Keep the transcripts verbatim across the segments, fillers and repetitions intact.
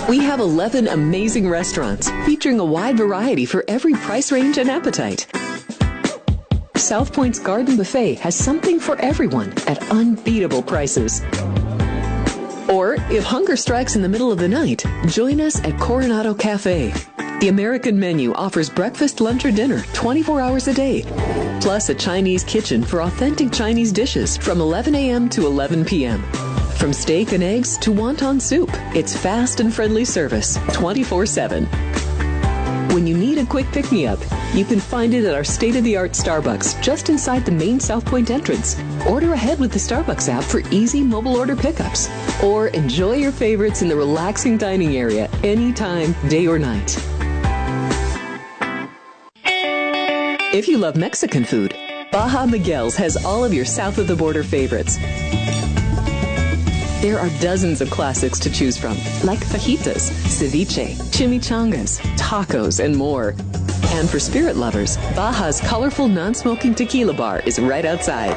We have eleven amazing restaurants featuring a wide variety for every price range and appetite. South Point's Garden Buffet has something for everyone at unbeatable prices. Or, if hunger strikes in the middle of the night, join us at Coronado Cafe. The American menu offers breakfast, lunch, or dinner twenty-four hours a day, plus a Chinese kitchen for authentic Chinese dishes from eleven a.m. to eleven p.m. From steak and eggs to wonton soup, it's fast and friendly service twenty-four seven. When you need a quick pick-me-up, you can find it at our state-of-the-art Starbucks just inside the main South Point entrance. Order ahead with the Starbucks app for easy mobile order pickups. Or enjoy your favorites in the relaxing dining area anytime, day or night. If you love Mexican food, Baja Miguel's has all of your south-of-the-border favorites. There are dozens of classics to choose from, like fajitas, ceviche, chimichangas, tacos, and more. And for spirit lovers, Baja's colorful non-smoking tequila bar is right outside.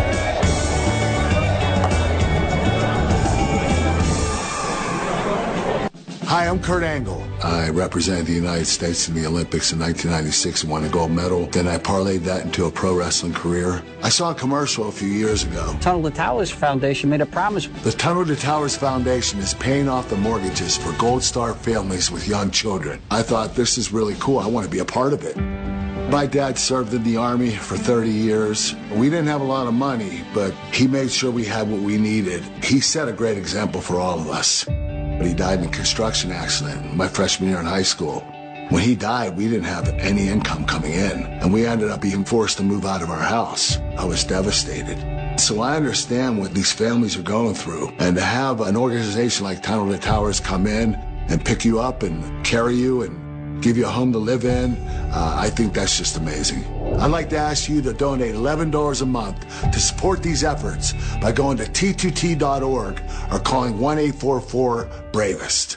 Hi, I'm Kurt Angle. I represented the United States in the Olympics in nineteen ninety-six and won a gold medal. Then I parlayed that into a pro wrestling career. I saw a commercial a few years ago. Tunnel to Towers Foundation made a promise. The Tunnel to Towers Foundation is paying off the mortgages for Gold Star families with young children. I thought, this is really cool. I want to be a part of it. My dad served in the Army for thirty years. We didn't have a lot of money, but he made sure we had what we needed. He set a great example for all of us. But he died in a construction accident my freshman year in high school. When he died, we didn't have any income coming in, and we ended up being forced to move out of our house. I was devastated. So I understand what these families are going through, and to have an organization like Tunnel to Towers come in and pick you up and carry you and give you a home to live in, uh, I think that's just amazing. I'd like to ask you to donate eleven dollars a month to support these efforts by going to T two T dot org or calling one eight four four BRAVEST.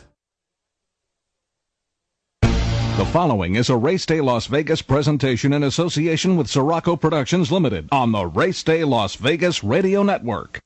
The following is a Race Day Las Vegas presentation in association with Sirocco Productions Limited on the Race Day Las Vegas Radio Network.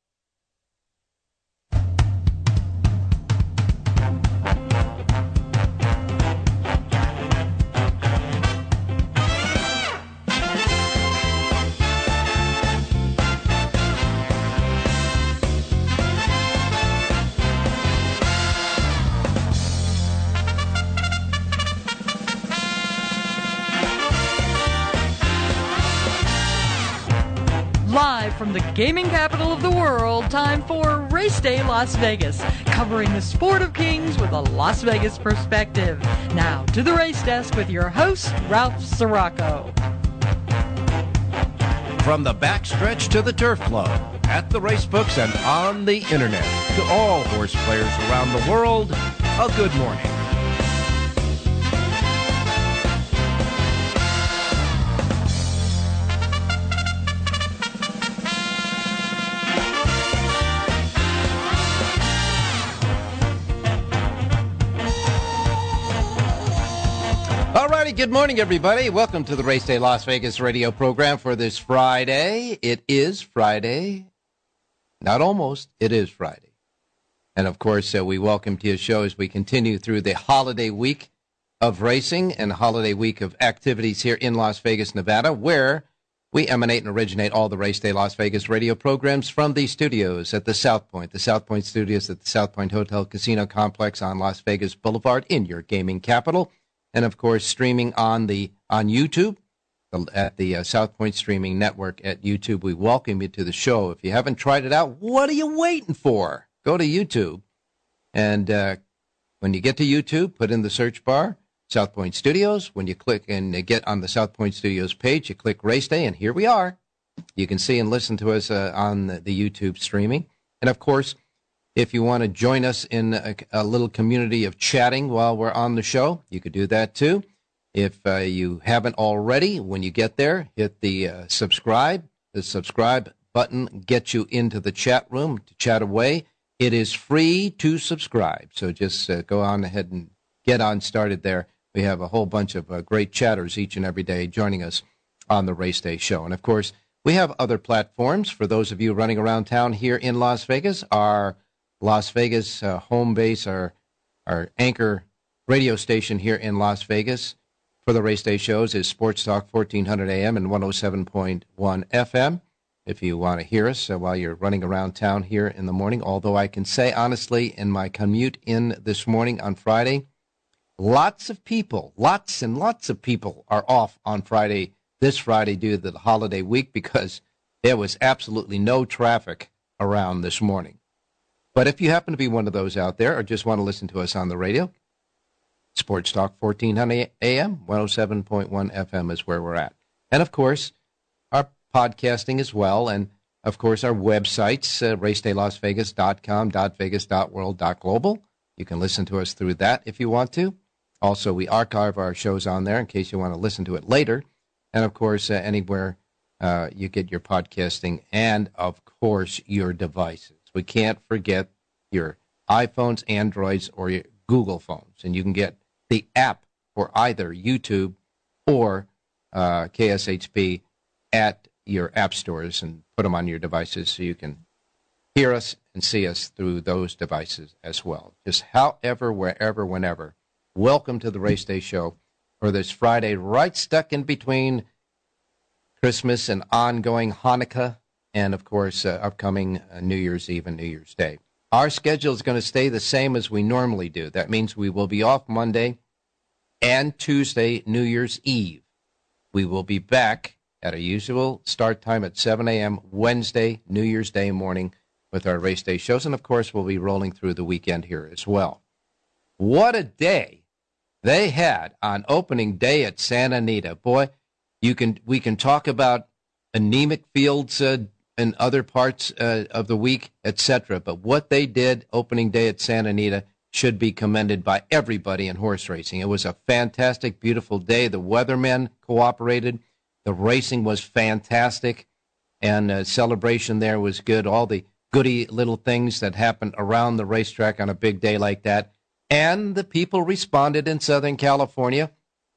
Live from the gaming capital of the world, time for Race Day Las Vegas, covering the sport of kings with a Las Vegas perspective. Now to the race desk with your host, Ralph Sirocco. From the backstretch to the turf club, at the race books and on the internet, to all horse players around the world, a good morning. Good morning, everybody. Welcome to the Race Day Las Vegas radio program for this Friday. It is Friday. Not almost. It is Friday. And, of course, uh, we welcome to your show as we continue through the holiday week of racing and holiday week of activities here in Las Vegas, Nevada, where we emanate and originate all the Race Day Las Vegas radio programs from the studios at the South Point, the South Point studios at the South Point Hotel Casino Complex on Las Vegas Boulevard in your gaming capital. And, of course, streaming on the on YouTube at the uh, South Point Streaming Network at YouTube. We welcome you to the show. If you haven't tried it out, what are you waiting for? Go to YouTube. And uh, when you get to YouTube, put in the search bar, South Point Studios. When you click and get on the South Point Studios page, you click Race Day, and here we are. You can see and listen to us uh, on the, the YouTube streaming. And, of course, if you want to join us in a, a little community of chatting while we're on the show, you could do that too. If uh, you haven't already, when you get there, hit the uh, subscribe. The subscribe button gets you into the chat room to chat away. It is free to subscribe, so just uh, go on ahead and get on started there. We have a whole bunch of uh, great chatters each and every day joining us on the Race Day show. And, of course, we have other platforms for those of you running around town here in Las Vegas. Our Las Vegas uh, home base, our our anchor radio station here in Las Vegas for the race day shows is Sports Talk fourteen hundred A M and one oh seven point one F M. If you want to hear us uh, while you're running around town here in the morning, although I can say honestly, in my commute in this morning on Friday, lots of people, lots and lots of people are off on Friday, this Friday due to the holiday week because there was absolutely no traffic around this morning. But if you happen to be one of those out there or just want to listen to us on the radio, Sports Talk fourteen hundred A M, one oh seven point one F M is where we're at. And, of course, our podcasting as well, and, of course, our websites, uh, race day las vegas dot com, .vegas dot world dot global. You can listen to us through that if you want to. Also, we archive our shows on there in case you want to listen to it later. And, of course, uh, anywhere uh, you get your podcasting and, of course, your devices. We can't forget your iPhones, Androids, or your Google phones. And you can get the app for either YouTube or uh, K S H B at your app stores and put them on your devices so you can hear us and see us through those devices as well. Just however, wherever, whenever. Welcome to the Race Day Show for this Friday, right stuck in between Christmas and ongoing Hanukkah and, of course, uh, upcoming uh, New Year's Eve and New Year's Day. Our schedule is going to stay the same as we normally do. That means we will be off Monday and Tuesday, New Year's Eve. We will be back at a usual start time at seven A M Wednesday, New Year's Day morning with our race day shows. And, of course, we'll be rolling through the weekend here as well. What a day they had on opening day at Santa Anita. Boy, you can we can talk about anemic fields uh, in other parts uh, of the week, et cetera. But what they did opening day at Santa Anita should be commended by everybody in horse racing. It was a fantastic, beautiful day. The weathermen cooperated. The racing was fantastic, and uh, celebration there was good. All the goody little things that happen around the racetrack on a big day like that. And the people responded in Southern California.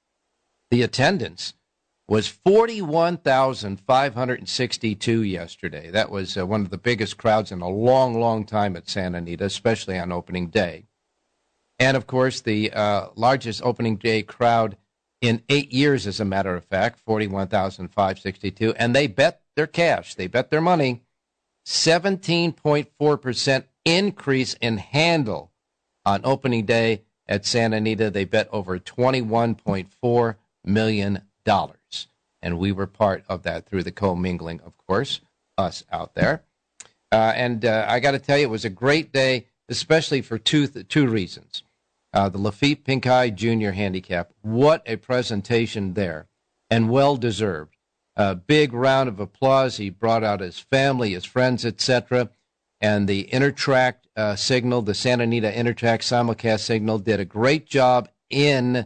The attendance was forty-one thousand five hundred sixty-two yesterday. That was uh, one of the biggest crowds in a long, long time at Santa Anita, especially on opening day. And, of course, the uh, largest opening day crowd in eight years, as a matter of fact, forty-one thousand five hundred sixty-two. And they bet their cash. They bet their money. seventeen point four percent increase in handle on opening day at Santa Anita. They bet over twenty-one point four million dollars. And we were part of that through the commingling, of course, us out there. Uh, and uh, I got to tell you, it was a great day, especially for two th- two reasons. Uh, the Lafitte Pink-Eye Junior Handicap, what a presentation there, and well-deserved. A big round of applause. He brought out his family, his friends, et cetera. And the Intertrack uh, signal, the Santa Anita Intertrack simulcast signal, did a great job in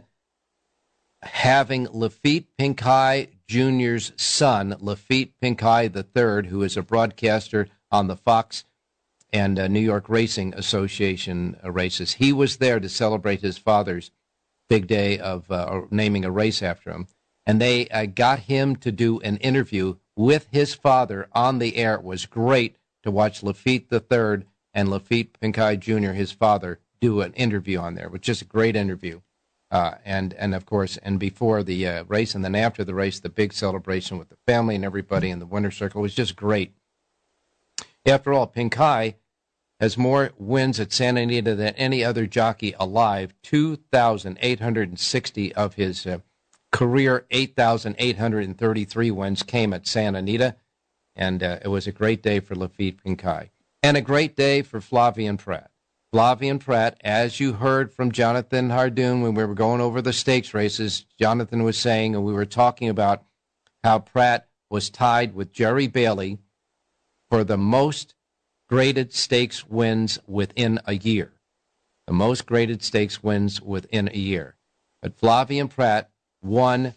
having Lafitte Pink-Eye Junior's son, Lafitte Pink-Eye the third, who is a broadcaster on the Fox and uh, New York Racing Association uh, races. He was there to celebrate his father's big day of uh, naming a race after him. And they uh, got him to do an interview with his father on the air. It was great to watch Lafitte the third and Lafitte Pink-Eye Junior, his father, do an interview on there, which is a great interview. Uh, and, and, of course, and before the uh, race and then after the race, the big celebration with the family and everybody in the winner's circle was just great. After all, Pink-Eye has more wins at Santa Anita than any other jockey alive, two thousand eight hundred sixty of his uh, career eight thousand eight hundred thirty-three wins came at Santa Anita, and uh, it was a great day for Lafitte Pink-Eye. And a great day for Flavien Prat. Flavien Prat, as you heard from Jonathan Hardoon when we were going over the stakes races, Jonathan was saying, and we were talking about how Prat was tied with Jerry Bailey for the most graded stakes wins within a year. The most graded stakes wins within a year. But Flavien Prat won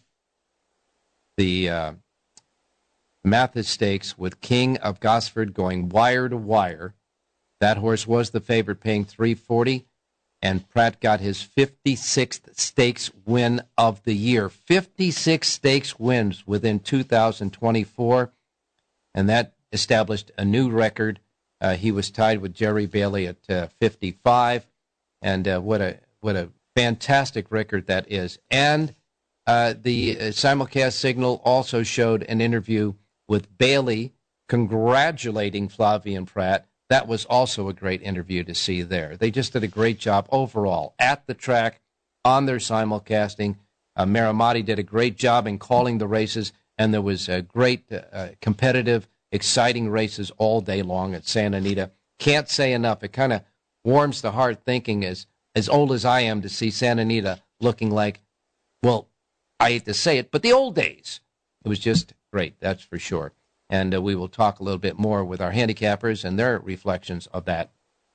the uh, Mathis Stakes with King of Gosford going wire to wire. That horse was the favorite, paying three forty, and Prat got his fifty-sixth stakes win of the year. fifty-six stakes wins within two thousand twenty-four, and that established a new record. Uh, he was tied with Jerry Bailey at uh, fifty-five, and uh, what a what a fantastic record that is. And uh, the uh, simulcast signal also showed an interview with Bailey congratulating Flavien Prat. That was also a great interview to see there. They just did a great job overall at the track on their simulcasting. Uh, Marimati did a great job in calling the races, and there was a great uh, competitive, exciting races all day long at Santa Anita. Can't say enough. It kind of warms the heart thinking, as, as old as I am, to see Santa Anita looking like, well, I hate to say it, but the old days. It was just great, that's for sure. And uh, we will talk a little bit more with our handicappers and their reflections of that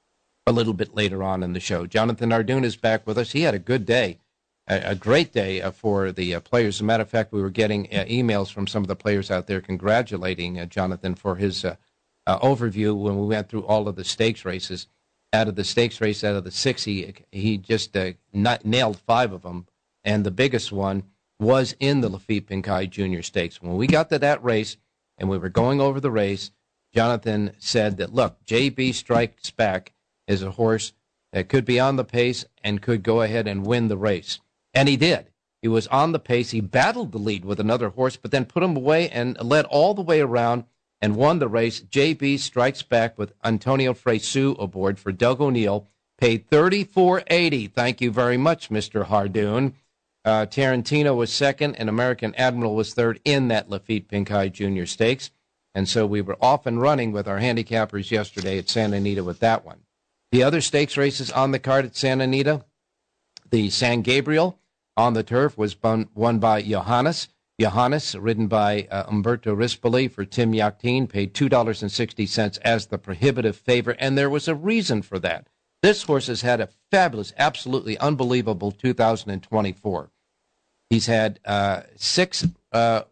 a little bit later on in the show. Jonathan Ardoon is back with us. He had a good day, a, a great day uh, for the uh, players. As a matter of fact, we were getting uh, emails from some of the players out there congratulating uh, Jonathan for his uh, uh, overview when we went through all of the stakes races. Out of the stakes race, out of the six, he, he just uh, not, nailed five of them, and the biggest one was in the Lafitte Pincay Junior Stakes. When we got to that race and we were going over the race, Jonathan said that, look, J B Strikes Back is a horse that could be on the pace and could go ahead and win the race. And he did. He was on the pace. He battled the lead with another horse, but then put him away and led all the way around and won the race. J B Strikes Back with Antonio Fresu aboard for Doug O'Neill, paid thirty-four eighty. Thank you very much, Mister Hardoon. Uh, Tarantino was second, and American Admiral was third in that Lafitte Pincay Junior Stakes. And so we were off and running with our handicappers yesterday at Santa Anita with that one. The other stakes races on the card at Santa Anita, the San Gabriel on the turf was won, won by Johannes. Johannes, ridden by uh, Umberto Rispoli for Tim Yakteen, paid two dollars and sixty cents as the prohibitive favorite, and there was a reason for that. This horse has had a fabulous, absolutely unbelievable two thousand twenty-four. He's had uh, six. Uh,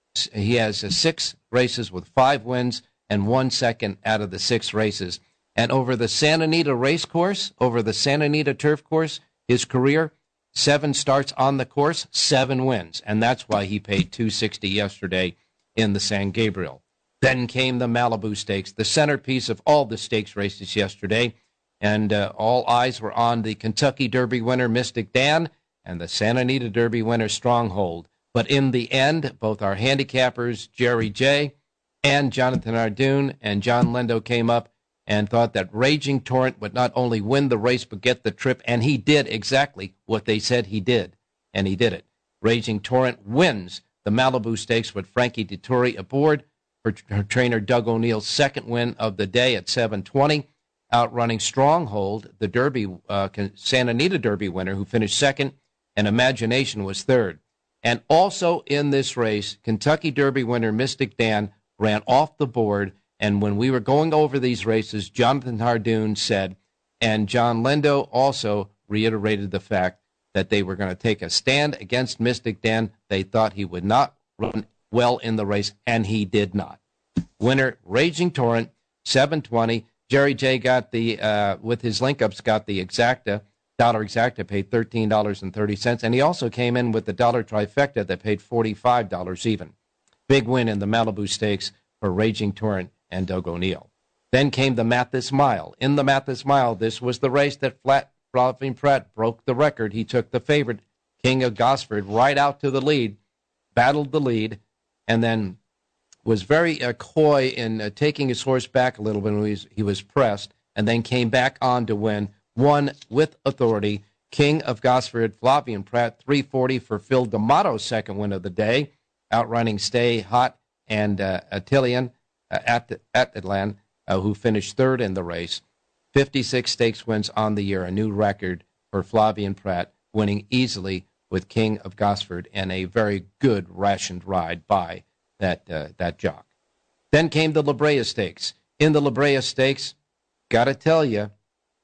he has uh, six races with five wins and one second out of the six races. And over the Santa Anita race course, over the Santa Anita turf course, his career, seven starts on the course, seven wins, and that's why he paid two sixty yesterday in the San Gabriel. Then came the Malibu Stakes, the centerpiece of all the stakes races yesterday. And uh, all eyes were on the Kentucky Derby winner, Mystic Dan, and the Santa Anita Derby winner, Stronghold. But in the end, both our handicappers, Jerry J. and Jonathan Ardoon and John Lendo came up and thought that Raging Torrent would not only win the race but get the trip, and he did exactly what they said he did, and he did it. Raging Torrent wins the Malibu Stakes with Frankie Dettori aboard for her trainer Doug O'Neill's second win of the day at seven twenty. Outrunning Stronghold, the Derby, uh, Santa Anita Derby winner, who finished second, and Imagination was third. And also in this race, Kentucky Derby winner Mystic Dan ran off the board, and when we were going over these races, Jonathan Hardoon said, and John Lendo also reiterated the fact that they were going to take a stand against Mystic Dan. They thought he would not run well in the race, and he did not. Winner, Raging Torrent, seven twenty. Jerry J got the, uh, with his link-ups, got the exacta, dollar exacta, paid thirteen dollars and thirty cents, and he also came in with the dollar trifecta that paid forty-five dollars even. Big win in the Malibu Stakes for Raging Torrent and Doug O'Neill. Then came the Mathis Mile. In the Mathis Mile, this was the race that Flat Flavien Prat broke the record. He took the favorite, King of Gosford, right out to the lead, battled the lead, and then was very uh, coy in uh, taking his horse back a little bit when he was, he was pressed, and then came back on to win, won with authority. King of Gosford, Flavien Prat, three forty for Phil D'Amato's second win of the day, outrunning Stay Hot and uh, Attilian uh, at, at Atlan, uh, who finished third in the race. fifty-six stakes wins on the year, a new record for Flavien Prat, winning easily with King of Gosford, and a very good rationed ride by that uh, that jock. Then came the La Brea Stakes. In the La Brea Stakes, got to tell you,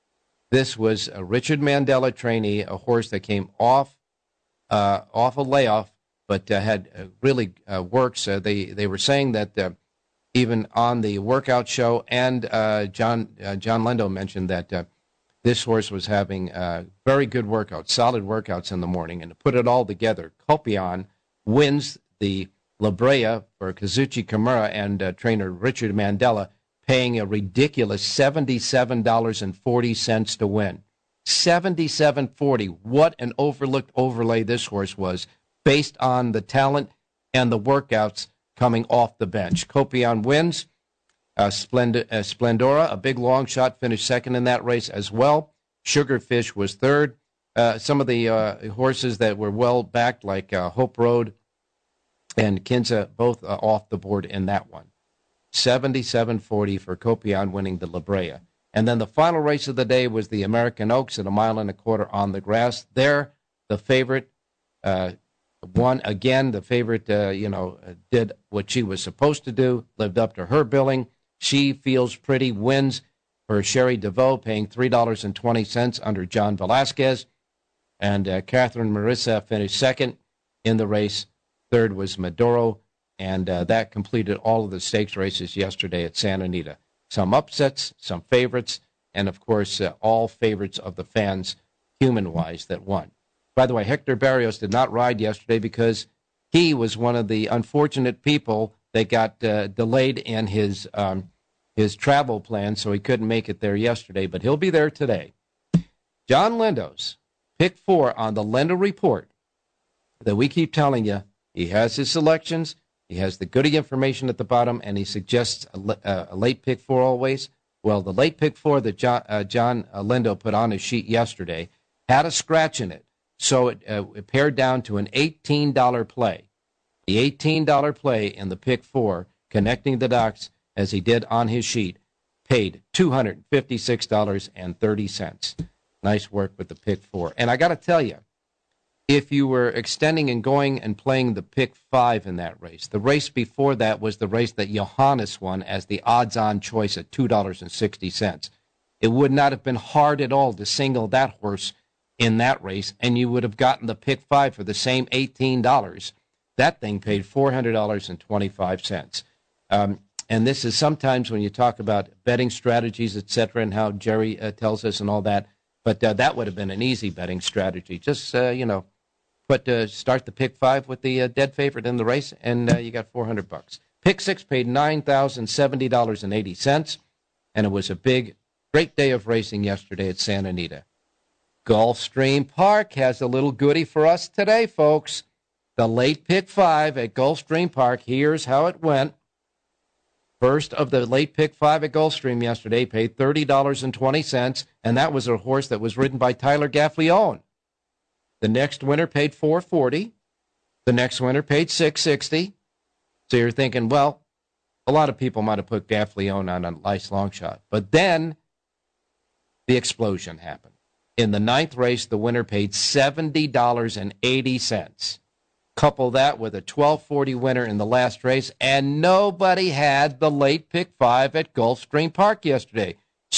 this was a Richard Mandella trainee, a horse that came off uh, off a layoff, but uh, had uh, really uh, works. Uh, they they were saying that uh, even on the workout show, and uh, John uh, John Lendo mentioned that uh, this horse was having uh, very good workouts, solid workouts in the morning. And to put it all together, Copion wins the La Brea for Kazuchi Kimura and uh, trainer Richard Mandella, paying a ridiculous seventy-seven dollars and forty cents to win. seventy-seven forty. What an overlooked overlay this horse was based on the talent and the workouts coming off the bench. Copion wins. Uh, Splend- uh, Splendora, a big long shot, finished second in that race as well. Sugarfish was third. Uh, some of the uh, horses that were well backed, like uh, Hope Road and Kinza, both uh, off the board in that one. seventy-seven forty for Copion winning the La Brea. And then the final race of the day was the American Oaks at a mile and a quarter on the grass. There, the favorite uh, won again. The favorite, uh, you know, did what she was supposed to do, lived up to her billing. She Feels Pretty wins for Sherry DeVoe, paying three dollars and twenty cents under John Velasquez. And uh, Catherine Marissa finished second in the race. Third was Maduro. And uh, that completed all of the stakes races yesterday at Santa Anita. Some upsets, some favorites, and, of course, uh, all favorites of the fans, human-wise, that won. By the way, Hector Barrios did not ride yesterday because he was one of the unfortunate people that got uh, delayed in his um, his travel plan, so he couldn't make it there yesterday, but he'll be there today. John Lindo's pick four on the Lindo Report that we keep telling you. He has his selections. He has the goody information at the bottom, and he suggests a, uh, a late pick four always. Well, the late pick four that John, uh, John uh, Lindo put on his sheet yesterday had a scratch in it, so it, uh, it pared down to an eighteen dollars play. The eighteen dollars play in the pick four, connecting the dots as he did on his sheet, paid two hundred fifty-six dollars and thirty cents. Nice work with the pick four. And I got to tell you, if you were extending and going and playing the pick five in that race, the race before that was the race that Johannes won as the odds-on choice at two dollars and sixty cents. It would not have been hard at all to single that horse in that race, and you would have gotten the pick five for the same eighteen dollars. That thing paid four hundred dollars and twenty-five cents. Um, and this is sometimes when you talk about betting strategies, et cetera, and how Jerry uh, tells us and all that, but uh, that would have been an easy betting strategy. Just, uh, you know, But uh, start the pick five with the uh, dead favorite in the race, and uh, you got four hundred bucks. Pick six paid nine thousand seventy dollars and eighty cents, and it was a big, great day of racing yesterday at Santa Anita. Gulfstream Park has a little goodie for us today, folks. The late pick five at Gulfstream Park. Here's how it went. First of the late pick five at Gulfstream yesterday paid thirty dollars and twenty cents, and that was a horse that was ridden by Tyler Gaffleone. The next winner paid four forty. The next winner paid six sixty. So you're thinking, well, a lot of people might have put Gaffleone on a nice long shot. But then the explosion happened. In the ninth race, the winner paid seventy dollars and eighty cents. Couple that with a twelve forty winner in the last race, and nobody had the late pick five at Gulfstream Park yesterday.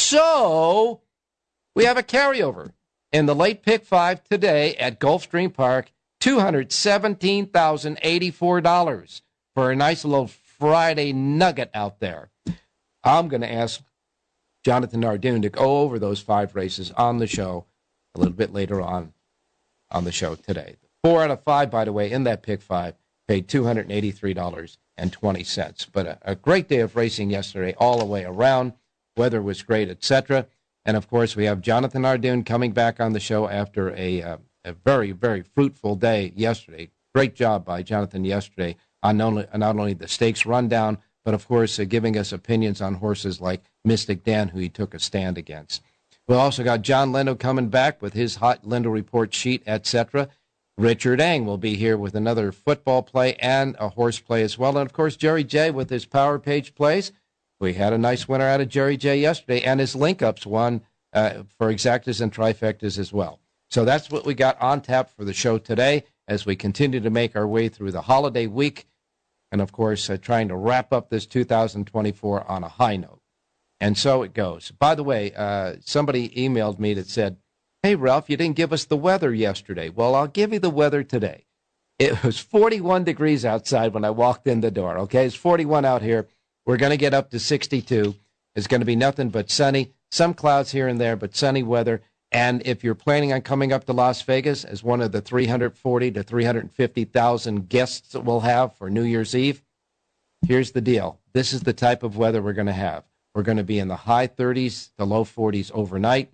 So we have a carryover. In the late pick five today at Gulfstream Park, two hundred seventeen thousand eighty-four dollars for a nice little Friday nugget out there. I'm going to ask Jonathan Nardoon to go over those five races on the show a little bit later on on the show today. Four out of five, by the way, in that pick five paid two hundred eighty-three dollars and twenty cents. But a, a great day of racing yesterday all the way around. Weather was great, et cetera. And, of course, we have Jonathan Nardoon coming back on the show after a, uh, a very, very fruitful day yesterday. Great job by Jonathan yesterday on not only, not only the stakes rundown, but, of course, uh, giving us opinions on horses like Mystic Dan, who he took a stand against. We also got John Lindo coming back with his hot Lindo report sheet, et cetera. Richard Eng will be here with another football play and a horse play as well. And, of course, Jerry J with his Power Page plays. We had a nice winner out of Jerry J yesterday, and his link-ups won uh, for exactas and trifectas as well. So that's what we got on tap for the show today as we continue to make our way through the holiday week and, of course, uh, trying to wrap up this two thousand twenty-four on a high note. And so it goes. By the way, uh, somebody emailed me that said, hey, Ralph, you didn't give us the weather yesterday. Well, I'll give you the weather today. It was forty-one degrees outside when I walked in the door, okay? It's forty-one out here. We're going to get up to sixty-two. It's going to be nothing but sunny, some clouds here and there, but sunny weather. And if you're planning on coming up to Las Vegas as one of the three hundred forty to three hundred fifty thousand guests that we'll have for New Year's Eve, here's the deal. This is the type of weather we're going to have. We're going to be in the high thirties, the low forties overnight,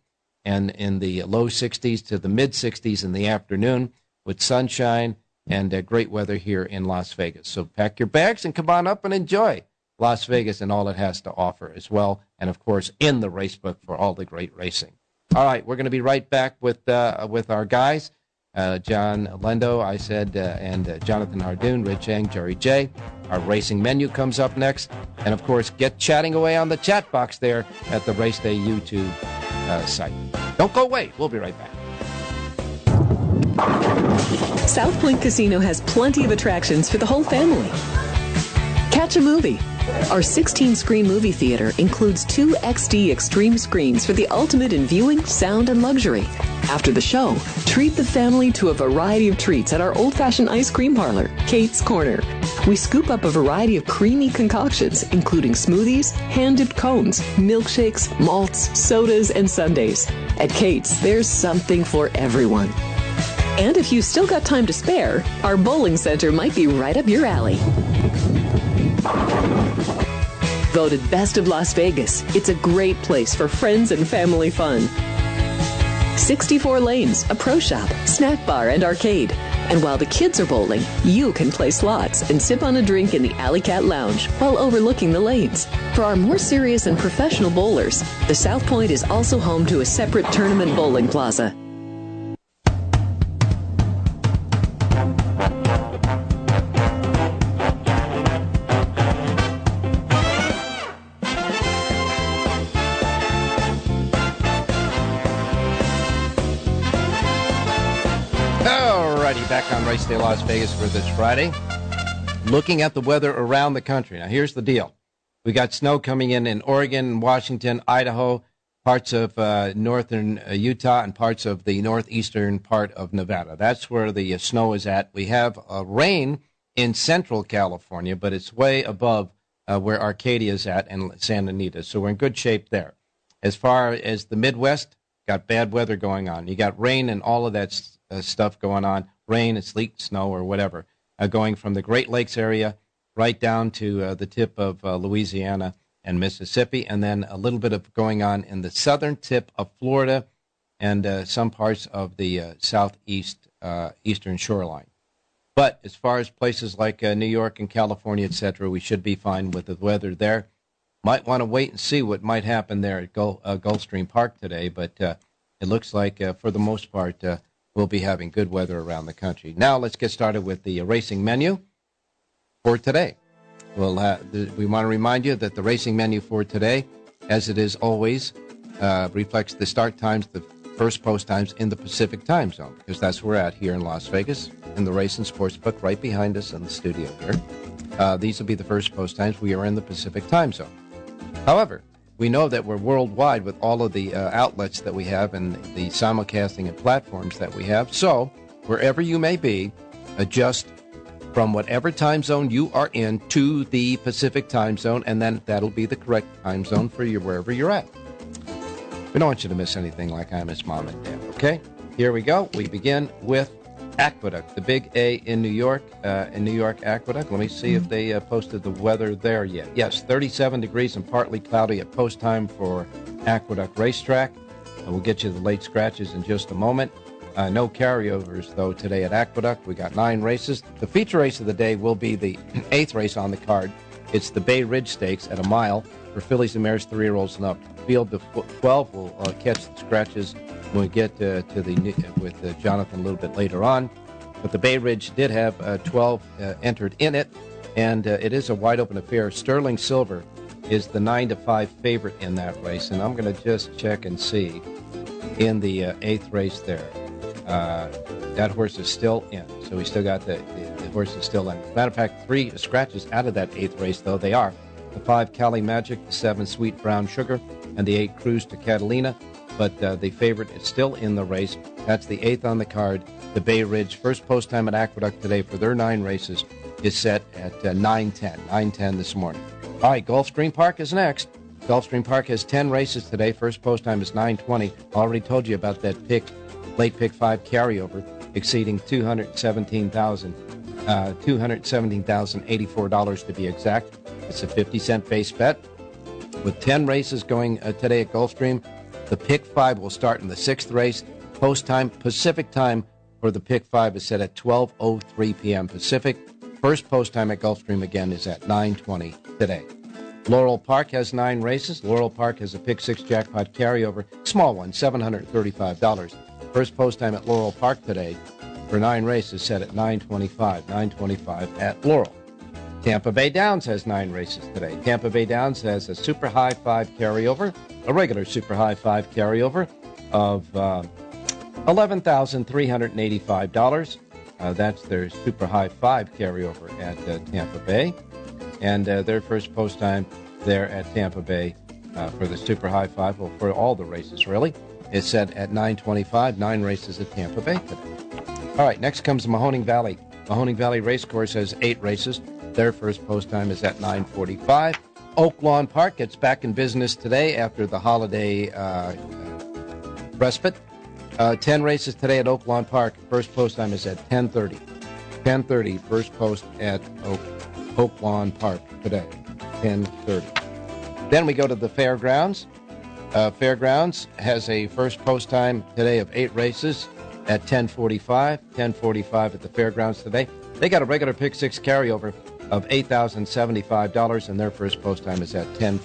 and in the low sixties to the mid sixties in the afternoon with sunshine and uh, great weather here in Las Vegas. So pack your bags and come on up and enjoy Las Vegas and all it has to offer as well. And, of course, in the racebook for all the great racing. All right, we're going to be right back with uh, with our guys, uh, John Lendo, I said, uh, and uh, Jonathan Hardoon, Rich Eng, Jerry J. Our racing menu comes up next. And, of course, get chatting away on the chat box there at the Race Day YouTube uh, site. Don't go away. We'll be right back. South Point Casino has plenty of attractions for the whole family. Catch a movie. Our sixteen-screen movie theater includes two X D Extreme screens for the ultimate in viewing, sound, and luxury. After the show, treat the family to a variety of treats at our old-fashioned ice cream parlor, Kate's Corner. We scoop up a variety of creamy concoctions, including smoothies, hand-dipped cones, milkshakes, malts, sodas, and sundaes. At Kate's, there's something for everyone. And if you've still got time to spare, our bowling center might be right up your alley. Voted Best of Las Vegas, it's a great place for friends and family fun. sixty-four lanes, a pro shop, snack bar, and arcade. And while the kids are bowling, you can play slots and sip on a drink in the Alley Cat Lounge while overlooking the lanes. For our more serious and professional bowlers, the South Point is also home to a separate tournament bowling plaza. Back on Race Day Las Vegas for this Friday. Looking at the weather around the country. Now, here's the deal. We got snow coming in in Oregon, Washington, Idaho, parts of uh, northern uh, Utah, and parts of the northeastern part of Nevada. That's where the uh, snow is at. We have uh, rain in central California, but it's way above uh, where Arcadia is at and Santa Anita. So we're in good shape there. As far as the Midwest, got bad weather going on. You got rain and all of that uh, stuff going on. Rain, sleet, snow, or whatever, uh, going from the Great Lakes area right down to uh, the tip of uh, Louisiana and Mississippi, and then a little bit of going on in the southern tip of Florida and uh, some parts of the uh, southeast uh, eastern shoreline. But as far as places like uh, New York and California, et cetera, we should be fine with the weather there. Might want to wait and see what might happen there at Gulf, uh, Gulfstream Park today, but uh, it looks like, uh, for the most part, uh, we'll be having good weather around the country. Now let's get started with the racing menu for today. We'll have, we want to remind you that the racing menu for today, as it is always, uh, reflects the start times, the first post times in the Pacific time zone, because that's where we're at here in Las Vegas, in the Race and Sports Book right behind us in the studio here. Uh, these will be the first post times. We are in the Pacific time zone. However, we know that we're worldwide with all of the uh, outlets that we have and the simulcasting and platforms that we have. So, wherever you may be, adjust from whatever time zone you are in to the Pacific time zone, and then that'll be the correct time zone for you wherever you're at. We don't want you to miss anything like I miss Mom and Dad, okay? Here we go. We begin with Aqueduct, the big A in New York, uh, in New York Aqueduct. Let me see if they uh, posted the weather there yet. Yes, thirty-seven degrees and partly cloudy at post time for Aqueduct Racetrack. And we'll get you the late scratches in just a moment. Uh, no carryovers, though, today at Aqueduct. We got nine races. The feature race of the day will be the eighth race on the card. It's the Bay Ridge Stakes at a mile for fillies and mares, three-year-olds and up. Field of twelve will uh, catch the scratches when we get uh, to the with uh, Jonathan a little bit later on. But the Bay Ridge did have uh, twelve uh, entered in it, and uh, it is a wide-open affair. Sterling Silver is the nine to five favorite in that race, and I'm going to just check and see in the uh, eighth race there. Uh, that horse is still in, so we still got the, the, the horse is still in. As a matter of fact, three scratches out of that eighth race, though. They are the five Cali Magic, the seven Sweet Brown Sugar, and the eight Cruise to Catalina. But uh, the favorite is still in the race. That's the eighth on the card. The Bay Ridge first post time at Aqueduct today for their nine races is set at uh, nine ten, nine ten this morning. All right, Gulfstream Park is next. Gulfstream Park has ten races today. First post time is nine twenty. Already told you about that pick, late pick five carryover exceeding two hundred seventeen thousand dollars, uh, two hundred seventeen thousand eighty-four dollars to be exact. It's a fifty cent base bet. With ten races going uh, today at Gulfstream, The Pick Five will start in the sixth race. Post time, Pacific time for the Pick Five is set at twelve oh three p.m. Pacific. First post time at Gulfstream again is at nine twenty today. Laurel Park has nine races. Laurel Park has a Pick Six jackpot carryover, small one, seven hundred thirty-five dollars. First post time at Laurel Park today for nine races set at nine twenty-five, nine twenty-five at Laurel. Tampa Bay Downs has nine races today. Tampa Bay Downs has a Super High Five carryover, a regular Super High Five carryover of uh, eleven thousand three hundred eighty-five dollars. Uh, that's their Super High Five carryover at uh, Tampa Bay. And uh, their first post time there at Tampa Bay uh, for the Super High Five, well, for all the races, really, is set at nine twenty-five, nine races at Tampa Bay today. All right, next comes Mahoning Valley. Mahoning Valley Racecourse has eight races. Their first post time is at nine forty-five. Oak Lawn Park gets back in business today after the holiday uh, respite. Uh, ten races today at Oak Lawn Park. First post time is at ten thirty. ten thirty, first post at Oak, Oak Lawn Park today, ten thirty. Then we go to the Fairgrounds. Uh, Fairgrounds has a first post time today of eight races at ten forty-five. ten forty-five at the Fairgrounds today. They got a regular Pick Six carryover of eight thousand seventy-five dollars, and their first post time is at ten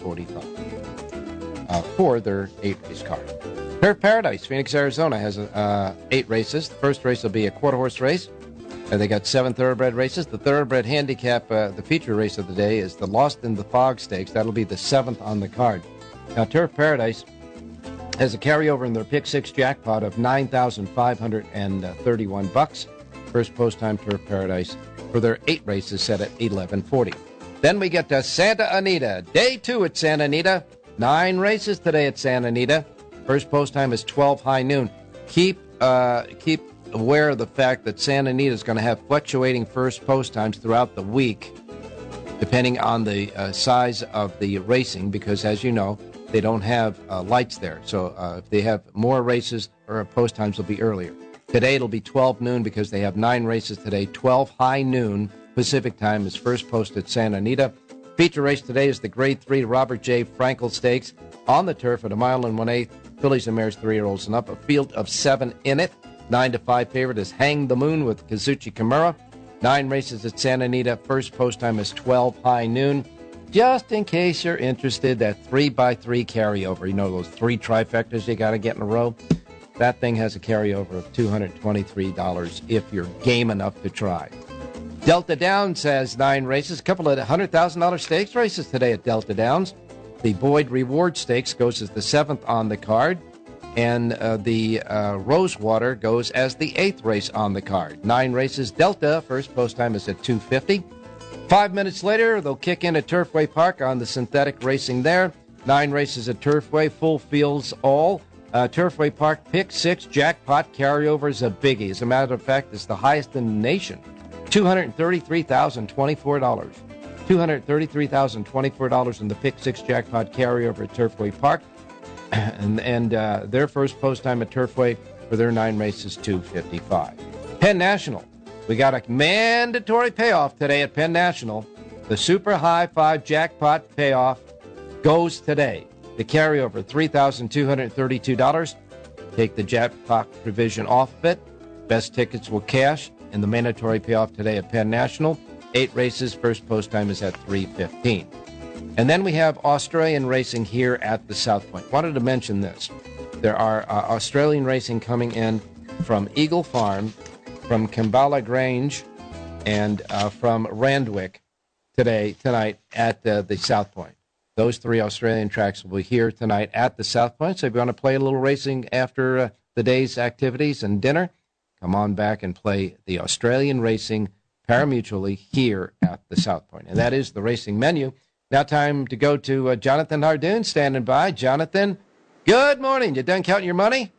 forty-five uh, for their eight-race card. Turf Paradise, Phoenix, Arizona, has uh, eight races. The first race will be a quarter-horse race. Uh, they got seven thoroughbred races. The thoroughbred handicap, uh, the feature race of the day, is the Lost in the Fog Stakes. That'll be the seventh on the card. Now, Turf Paradise has a carryover in their Pick Six jackpot of nine thousand five hundred thirty-one bucks. First post time Turf Paradise for their eight races set at eleven forty. Then we get to Santa Anita. Day two at Santa Anita. Nine races today at Santa Anita. First post time is twelve high noon. Keep uh, keep aware of the fact that Santa Anita is going to have fluctuating first post times throughout the week, depending on the uh, size of the racing, because, as you know, they don't have uh, lights there. So uh, if they have more races, or post times will be earlier. Today it'll be twelve noon because they have nine races today. twelve high noon Pacific time is first post at Santa Anita. Feature race today is the Grade three Robert J. Frankel Stakes on the turf at a mile and one-eighth. Fillies and mares three-year-olds and up. A field of seven in it. Nine to five favorite is Hang the Moon with Kazuchi Kimura. Nine races at Santa Anita. First post time is twelve high noon. Just in case you're interested, that three by three carryover. You know those three trifectas you got to get in a row? That thing has a carryover of two hundred twenty-three dollars if you're game enough to try. Delta Downs has nine races. A couple of one hundred thousand dollars stakes races today at Delta Downs. The Boyd Reward Stakes goes as the seventh on the card. And uh, the uh, Rosewater goes as the eighth race on the card. Nine races. Delta, first post time is at two fifty. Five minutes later, they'll kick in at Turfway Park on the synthetic racing there. Nine races at Turfway, full fields all. Uh, Turfway Park Pick Six jackpot carryover is a biggie. As a matter of fact, it's the highest in the nation. two hundred thirty-three thousand twenty-four dollars. two hundred thirty-three thousand twenty-four dollars in the Pick Six jackpot carryover at Turfway Park. and and uh, their first post time at Turfway for their nine races, two fifty-five. Penn National. We got a mandatory payoff today at Penn National. The Super High Five jackpot payoff goes today. The carryover, three thousand two hundred thirty-two dollars. Take the jackpot provision off of it. Best tickets will cash in the mandatory payoff today at Penn National. Eight races. First post time is at three fifteen. And then we have Australian racing here at the South Point. Wanted to mention this. There are uh, Australian racing coming in from Eagle Farm, from Kambala Grange, and uh, from Randwick today, tonight at uh, the South Point. Those three Australian tracks will be here tonight at the South Point. So if you want to play a little racing after uh, the day's activities and dinner, come on back and play the Australian racing pari-mutually here at the South Point. And that is the racing menu. Now time to go to uh, Jonathan Hardoon standing by. Jonathan, good morning. You done counting your money?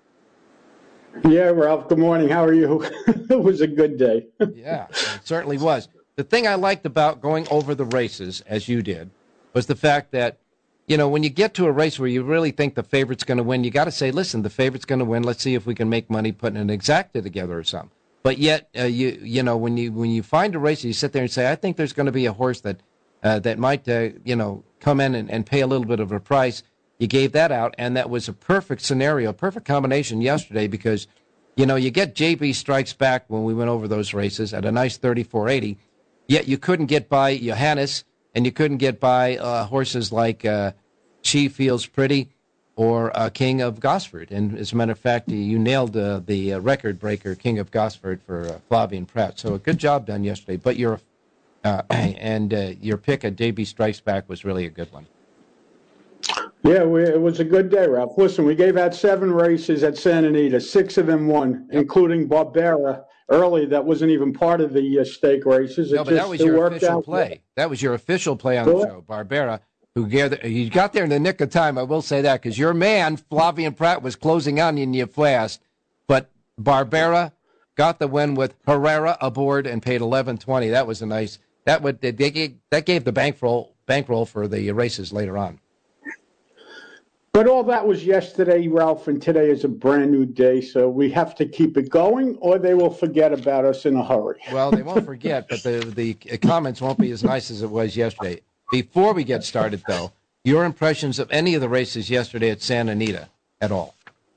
Yeah, Ralph, good morning. How are you? It was a good day. Yeah, it certainly was. The thing I liked about going over the races, as you did, was the fact that, you know, when you get to a race where you really think the favorite's going to win, you got to say, listen, the favorite's going to win. Let's see if we can make money putting an exacta together or something. But yet, uh, you you know, when you when you find a race, you sit there and say, I think there's going to be a horse that uh, that might, uh, you know, come in and, and pay a little bit of a price. You gave that out, and that was a perfect scenario, perfect combination yesterday because, you know, you get J B Strikes Back when we went over those races at a nice thirty-four eighty, yet you couldn't get by Johannes, and you couldn't get by uh, horses like uh, She Feels Pretty or uh, King of Gosford. And as a matter of fact, you nailed uh, the uh, record breaker, King of Gosford, for uh, Flavien Prat. So a good job done yesterday. But your uh, and uh, your pick at J B Strikes Back was really a good one. Yeah, we, it was a good day, Ralph. Listen, we gave out seven races at Santa Anita. Six of them won, yep. including Barbera early. That wasn't even part of the uh, stake races. It no, but just, that was your official play. Well. That was your official play on the show, Barbera. Who gathered, you got there in the nick of time, I will say that, because your man, Flavien Prat, was closing on you fast. But Barbera got the win with Herrera aboard and paid eleven twenty. That was a nice, that would they gave, that gave the bankroll, bankroll for the races later on. But all that was yesterday, Ralph, and today is a brand new day, so we have to keep it going, or they will forget about us in a hurry. Well, they won't forget, but the, the comments won't be as nice as it was yesterday. Before we get started, though, your impressions of any of the races yesterday at Santa Anita at all?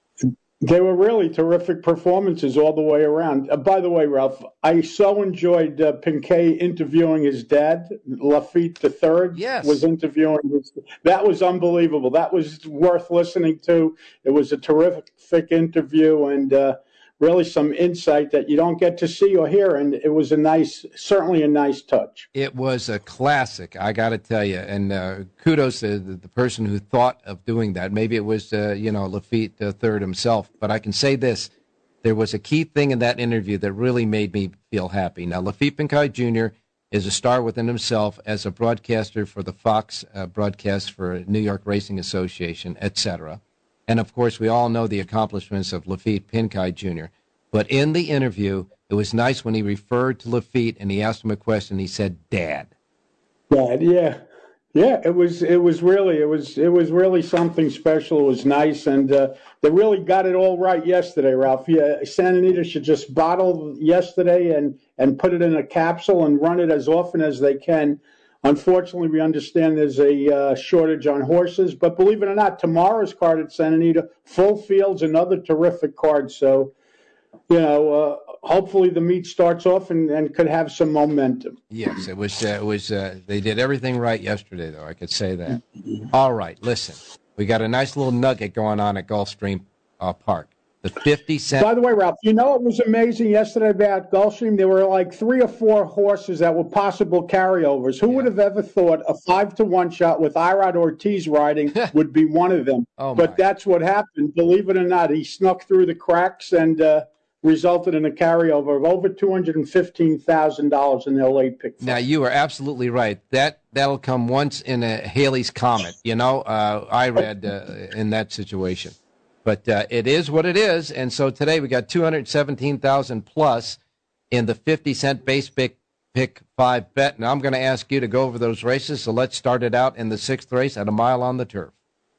They were really terrific performances all the way around. Uh, by the way, Ralph, I so enjoyed uh, Piquet interviewing his dad, Lafitte the Third. Yes. Was interviewing his. That was unbelievable. That was worth listening to. It was a terrific interview and uh, really some insight that you don't get to see or hear, and it was a nice, certainly a nice touch. It was a classic, I got to tell you, and uh, kudos to the, the person who thought of doing that. Maybe it was, uh, you know, Lafitte the Third himself, but I can say this. There was a key thing in that interview that really made me feel happy. Now, Lafitte Pincay Junior is a star within himself as a broadcaster for the Fox uh, broadcast for New York Racing Association, et cetera. And, of course, we all know the accomplishments of Lafitte Pincay Junior But in the interview, it was nice when he referred to Lafitte and he asked him a question. He said, Dad. Dad, yeah. Yeah, it was it was really it was it was really something special. It was nice, and uh, they really got it all right yesterday, Ralph. Yeah, Santa Anita should just bottle yesterday and, and put it in a capsule and run it as often as they can. Unfortunately, we understand there's a uh, shortage on horses, but believe it or not, tomorrow's card at Santa Anita, full fields, another terrific card. So, you know, uh, hopefully the meet starts off and, and could have some momentum. Yes, it was. Uh, it was. Uh, they did everything right yesterday, though. I could say that. All right, listen, we got a nice little nugget going on at Gulfstream uh, Park. The fifty cent. By the way, Ralph, you know it was amazing yesterday about Gulfstream? There were like three or four horses that were possible carryovers. Who yeah. would have ever thought a five to one shot with Irad Ortiz riding would be one of them? Oh, but my. That's what happened. Believe it or not, he snuck through the cracks and uh, resulted in a carryover of over two hundred fifteen thousand dollars in their late pick. Now, you are absolutely right. That, that'll come once in a Haley's Comet, you know, uh, Irad uh, in that situation. But uh, it is what it is, and so today we got two hundred seventeen thousand plus in the fifty cent base pick, pick five bet. Now I'm going to ask you to go over those races, so let's start it out in the sixth race at a mile on the turf.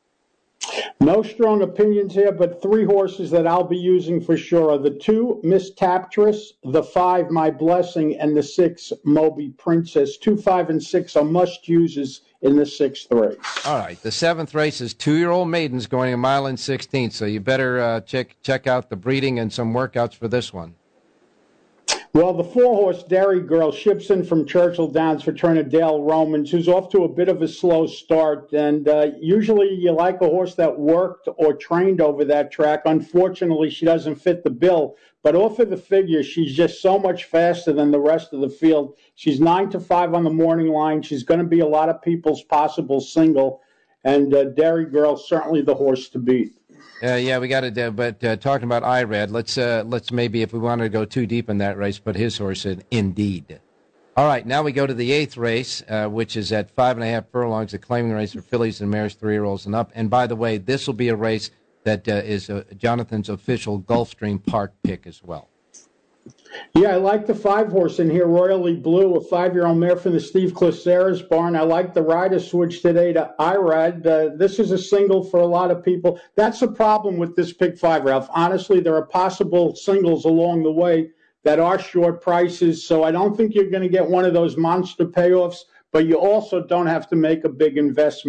No strong opinions here, but three horses that I'll be using for sure are the two, Miss Taptress, the five, My Blessing, and the six, Moby Princess. Two, five, and six are must-uses in the sixth race. All right, the seventh race is two-year-old maidens going a mile and sixteen, so you better uh, check check out the breeding and some workouts for this one. Well, the four-horse Dairy Girl ships in from Churchill Downs for trainer Dale Romans, who's off to a bit of a slow start. And uh, usually you like a horse that worked or trained over that track. Unfortunately, she doesn't fit the bill. But off of the figure, she's just so much faster than the rest of the field. She's nine to five on the morning line. She's going to be a lot of people's possible single. And uh, Dairy Girl, certainly the horse to beat. Uh, yeah, we got to. Uh, but uh, talking about Irad, let's uh, let's maybe, if we wanted to go too deep in that race, put his horse in Indeed. All right, now we go to the eighth race, uh, which is at five and a half furlongs, a claiming race for fillies and mares, three-year-olds and up. And by the way, this will be a race that uh, is uh, Jonathan's official Gulfstream Park pick as well. Yeah, I like the five horse in here, Royally Blue, a five-year-old mare from the Steve Clissaris barn. I like the rider switch today to Irad. Uh, this is a single for a lot of people. That's the problem with this pick five, Ralph. Honestly, there are possible singles along the way that are short prices, so I don't think you're going to get one of those monster payoffs, but you also don't have to make a big investment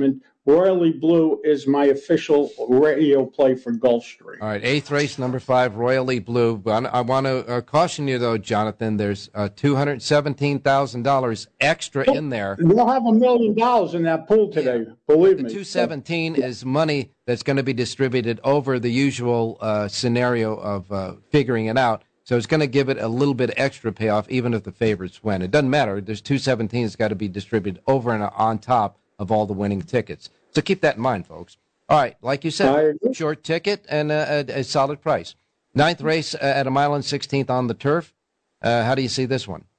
Royally Blue is my official radio play for Gulfstream. All right, eighth race, number five, Royally Blue. I want to uh, caution you, though, Jonathan, there's uh, two hundred seventeen thousand dollars extra in there. We'll have a million dollars in that pool today, yeah. Believe the me. two seventeen is money that's going to be distributed over the usual uh, scenario of uh, figuring it out. So it's going to give it a little bit extra payoff, even if the favorites win. It doesn't matter. There's two seventeen that's got to be distributed over and on top of all the winning tickets. So keep that in mind, folks. All right, like you said, short ticket and a, a, a solid price. Ninth race uh, at a mile and sixteenth on the turf. Uh, how do you see this one?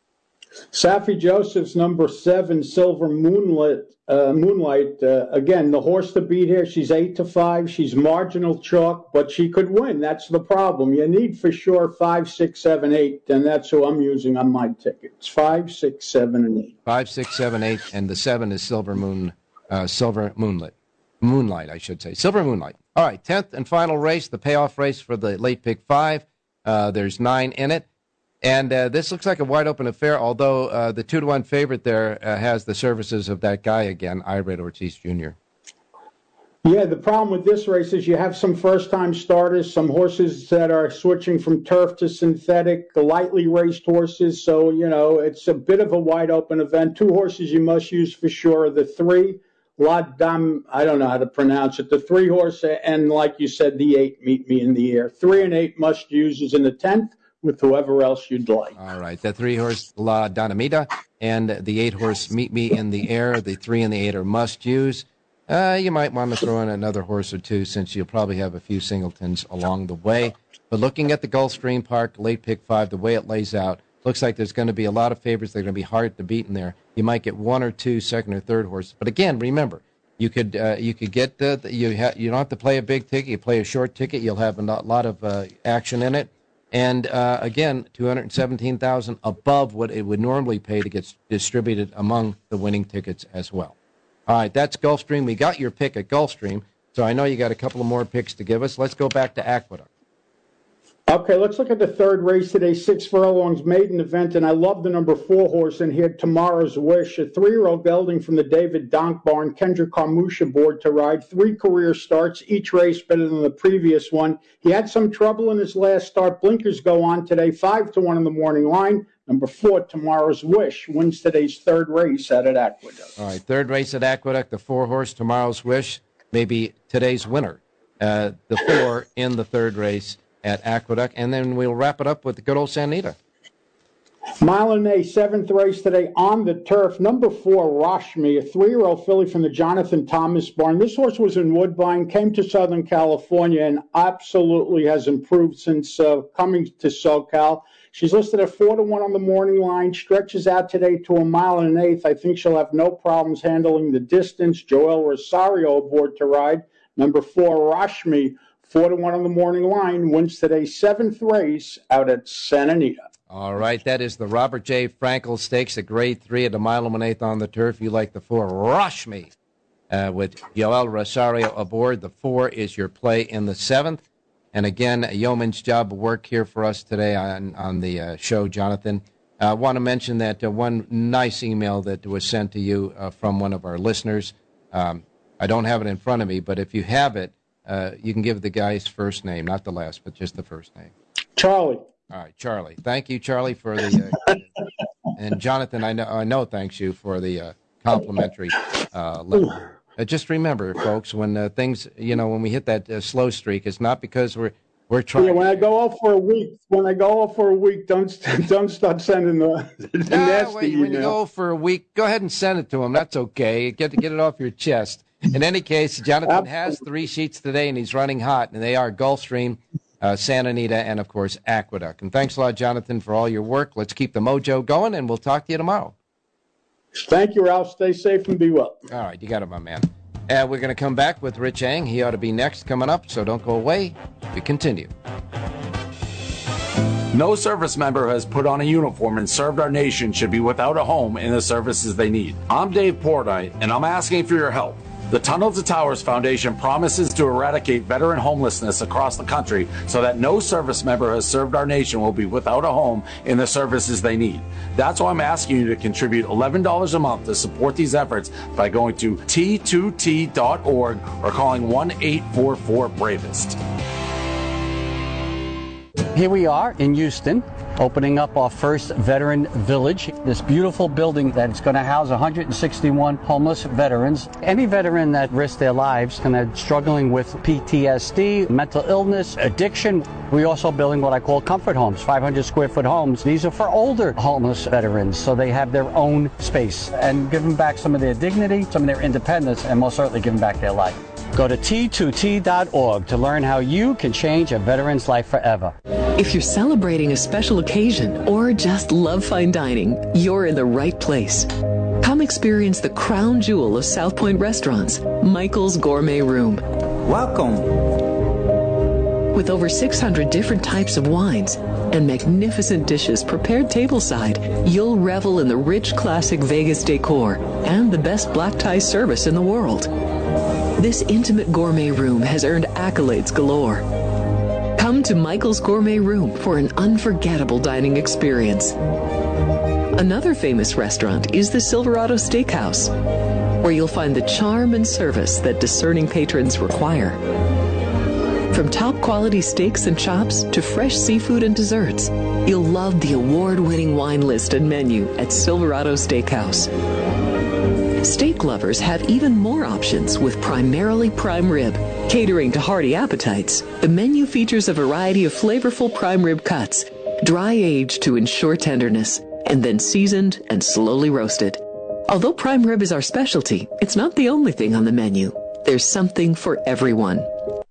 Saffie Joseph's number seven, Silver Moonlit, uh, Moonlight. Uh, again, the horse to beat here. She's eight to five. She's marginal chalk, but she could win. That's the problem. You need for sure five, six, seven, eight, and that's who I'm using on my tickets. Five, six, seven, and eight. Five, six, seven, eight, and the seven is Silver Moon, uh, Silver Moonlit, Moonlight, I should say, Silver Moonlight. All right, tenth and final race, the payoff race for the late pick five. Uh, there's nine in it. And uh, this looks like a wide-open affair, although uh, the two to one favorite there uh, has the services of that guy again, Irad Ortiz Junior Yeah, the problem with this race is you have some first-time starters, some horses that are switching from turf to synthetic, lightly raced horses. So, you know, it's a bit of a wide-open event. Two horses you must use for sure. The three, La Dame, I don't know how to pronounce it, the three horse, and like you said, the eight, Meet Me in the Air. Three and eight must use is in the tenth. With whoever else you'd like. All right. The three-horse La Dinamita and the eight-horse Meet Me in the Air. The three and the eight are must-use. Uh, you might want to throw in another horse or two since you'll probably have a few singletons along the way. But looking at the Gulfstream Park late pick five, the way it lays out, looks like there's going to be a lot of favorites that are going to be hard to beat in there. You might get one or two second or third horses. But again, remember, you could uh, you could get the, you ha- you don't have to play a big ticket. You play a short ticket. You'll have a lot of uh, action in it. And, uh, again, two hundred seventeen thousand dollars above what it would normally pay to get distributed among the winning tickets as well. All right, that's Gulfstream. We got your pick at Gulfstream, so I know you got a couple of more picks to give us. Let's go back to Aqueduct. Okay, let's look at the third race today, six furlongs maiden event, and I love the number four horse in here, Tomorrow's Wish, a three-year-old gelding from the David Donk barn, Kendrick Carmouche aboard to ride, three career starts, each race better than the previous one. He had some trouble in his last start. Blinkers go on today, five to one in the morning line. Number four, Tomorrow's Wish, wins today's third race out at Aqueduct. All right, third race at Aqueduct, the four-horse Tomorrow's Wish, maybe today's winner. Uh, the four in the third race at Aqueduct, and then we'll wrap it up with the good old Santa Anita. Mile and a seventh race today on the turf. Number four, Rashmi, a three-year-old filly from the Jonathan Thomas barn. This horse was in Woodbine, came to Southern California, and absolutely has improved since uh, coming to SoCal. She's listed at four to one on the morning line, stretches out today to a mile and an eighth. I think she'll have no problems handling the distance. Joel Rosario aboard to ride. Number four, Rashmi, four to one on the morning line, wins today's seventh race out at Santa Anita. All right, that is the Robert J. Frankel Stakes, a grade three at a mile and one eighth on the turf. You like the four, Rashmi, uh, with Joel Rosario aboard. The four is your play in the seventh. And again, a yeoman's job of work here for us today on, on the uh, show, Jonathan. I uh, want to mention that uh, one nice email that was sent to you uh, from one of our listeners. Um, I don't have it in front of me, but if you have it, uh, you can give the guy's first name, not the last, but just the first name. Charlie. All right, Charlie. Thank you, Charlie, for the uh, and Jonathan. I know I know thanks you for the uh, complimentary uh, letter. Uh, just remember, folks, when uh, things you know when we hit that uh, slow streak, it's not because we're we're trying. Yeah, when I go off for a week, when I go off for a week, don't don't start sending the, the no, nasty wait, email. When you go off for a week, go ahead and send it to him. That's okay. Get to get it off your chest. In any case, Jonathan has three sheets today, and he's running hot, and they are Gulfstream, uh, Santa Anita, and, of course, Aqueduct. And thanks a lot, Jonathan, for all your work. Let's keep the mojo going, and we'll talk to you tomorrow. Thank you, Ralph. Stay safe and be well. All right, you got it, my man. Uh, we're going to come back with Rich Eng. He ought to be next coming up, so don't go away. We continue. No service member who has put on a uniform and served our nation should be without a home and the services they need. I'm Dave Portnoy, and I'm asking for your help. The Tunnel to Towers Foundation promises to eradicate veteran homelessness across the country so that no service member who has served our nation will be without a home in the services they need. That's why I'm asking you to contribute eleven dollars a month to support these efforts by going to T two T dot org or calling one eight four four bravest. Here we are in Houston, opening up our first veteran village. This beautiful building that is going to house one hundred sixty-one homeless veterans. Any veteran that risks their lives and are struggling with P T S D, mental illness, addiction. We also building what I call comfort homes, five hundred square foot homes. These are for older homeless veterans, so they have their own space and give them back some of their dignity, some of their independence, and most certainly give them back their life. Go to T two T dot org to learn how you can change a veteran's life forever. If you're celebrating a special occasion or just love fine dining, you're in the right place. Come experience the crown jewel of South Point restaurants, Michael's Gourmet Room. Welcome. With over six hundred different types of wines and magnificent dishes prepared tableside, you'll revel in the rich classic Vegas decor and the best black tie service in the world. This intimate gourmet room has earned accolades galore. Come to Michael's Gourmet Room for an unforgettable dining experience. Another famous restaurant is the Silverado Steakhouse, where you'll find the charm and service that discerning patrons require. From top quality steaks and chops to fresh seafood and desserts, you'll love the award-winning wine list and menu at Silverado Steakhouse. Steak lovers have even more options with primarily prime rib. Catering to hearty appetites, the menu features a variety of flavorful prime rib cuts, dry aged to ensure tenderness, and then seasoned and slowly roasted. Although prime rib is our specialty, it's not the only thing on the menu. There's something for everyone.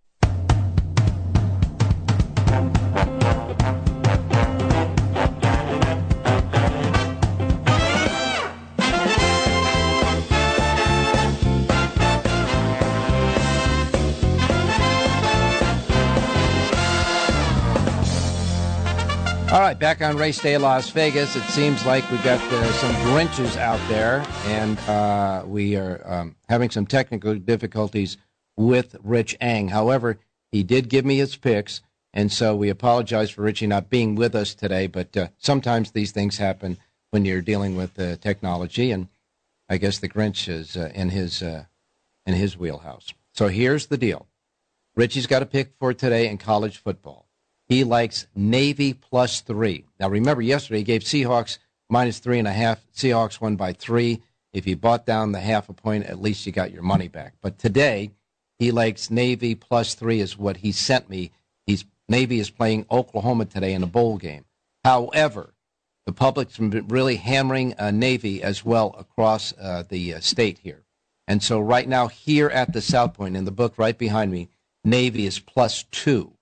All right, back on Race Day Las Vegas. It seems like we've got uh, some Grinches out there, and uh, we are um, having some technical difficulties with Rich Eng. However, he did give me his picks, and so we apologize for Richie not being with us today, but uh, sometimes these things happen when you're dealing with uh, technology, and I guess the Grinch is uh, in his uh, in his wheelhouse. So here's the deal. Richie's got a pick for today in college football. He likes Navy plus three. Now, remember, yesterday he gave Seahawks minus three and a half. Seahawks won by three. If you bought down the half a point, at least you got your money back. But today, he likes Navy plus three is what he sent me. He's Navy is playing Oklahoma today in a bowl game. However, the public's been really hammering uh, Navy as well across uh, the uh, state here. And so right now, here at the South Point, in the book right behind me, Navy is plus two.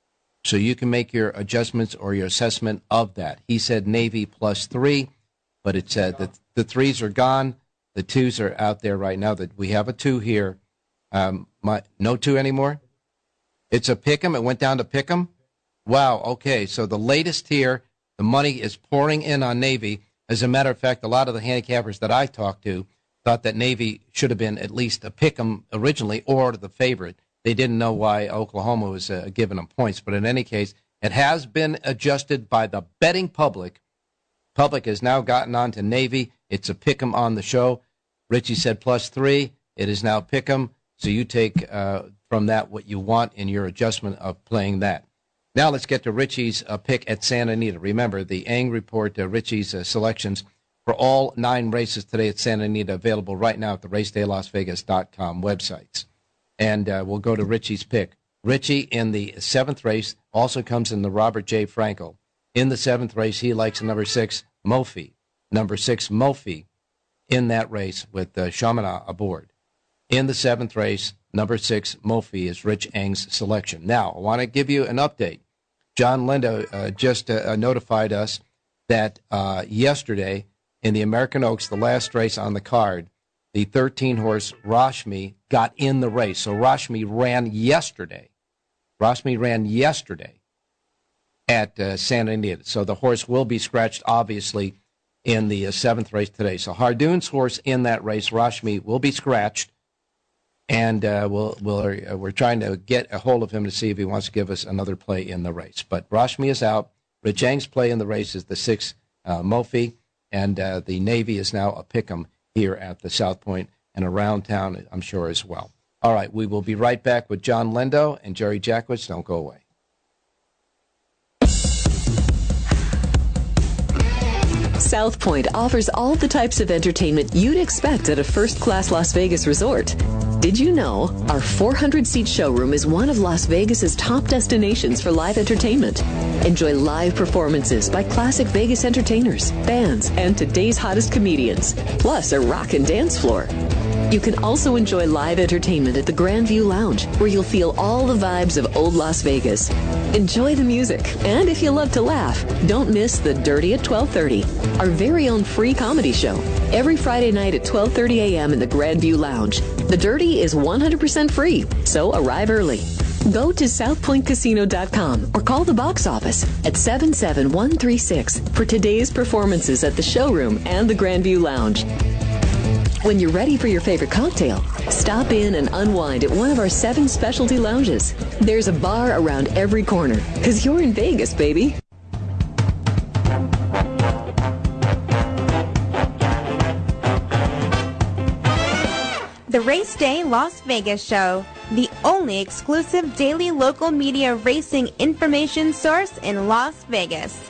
So you can make your adjustments or your assessment of that. He said Navy plus three, but it said that the threes are gone. The twos are out there right now. That we have a two here. Um, my, no two anymore? It's a pick 'em. It went down to pick 'em? Wow, okay. So the latest here, the money is pouring in on Navy. As a matter of fact, a lot of the handicappers that I talked to thought that Navy should have been at least a pick 'em originally or the favorite. They didn't know why Oklahoma was uh, giving them points. But in any case, it has been adjusted by the betting public. Public has now gotten on to Navy. It's a pick 'em on the show. Richie said plus three. It is now pick 'em. So you take uh, from that what you want in your adjustment of playing that. Now let's get to Richie's uh, pick at Santa Anita. Remember, the Eng Report, uh, Richie's uh, selections for all nine races today at Santa Anita, available right now at the race day las vegas dot com websites. And uh, we'll go to Richie's pick. Richie in the seventh race also comes in the Robert J. Frankel. In the seventh race, he likes number six, Mophie. Number six, Mophie, in that race with uh, Chaminade aboard. In the seventh race, number six, Mophie is Rich Eng's selection. Now, I want to give you an update. John Lindo uh, just uh, notified us that uh, yesterday in the American Oaks, the last race on the card, the thirteen-horse Rashmi got in the race. So Rashmi ran yesterday. Rashmi ran yesterday at uh, Santa Anita. So the horse will be scratched, obviously, in the uh, seventh race today. So Hardoon's horse in that race, Rashmi, will be scratched. And uh, we'll, we'll, uh, we're trying to get a hold of him to see if he wants to give us another play in the race. But Rashmi is out. Rich Yang's play in the race is the six uh, Mophie, and uh, the Navy is now a pick'em here at the South Point and around town, I'm sure, as well. All right, we will be right back with John Lendo and Jerry Jackwitz. Don't go away. South Point offers all the types of entertainment you'd expect at a first-class Las Vegas resort. Did you know our four hundred seat showroom is one of Las Vegas's top destinations for live entertainment? Enjoy live performances by classic Vegas entertainers, bands, and today's hottest comedians, plus a rock and dance floor. You can also enjoy live entertainment at the Grandview Lounge, where you'll feel all the vibes of old Las Vegas. Enjoy the music, and if you love to laugh, don't miss The Dirty at twelve thirty, our very own free comedy show, every Friday night at twelve thirty a.m. in the Grandview Lounge. The Dirty is one hundred percent free, so arrive early. Go to south point casino dot com or call the box office at seven seven one three six for today's performances at the showroom and the Grandview Lounge. When you're ready for your favorite cocktail, stop in and unwind at one of our seven specialty lounges. There's a bar around every corner, because you're in Vegas, baby. The Race Day Las Vegas Show, the only exclusive daily local media racing information source in Las Vegas.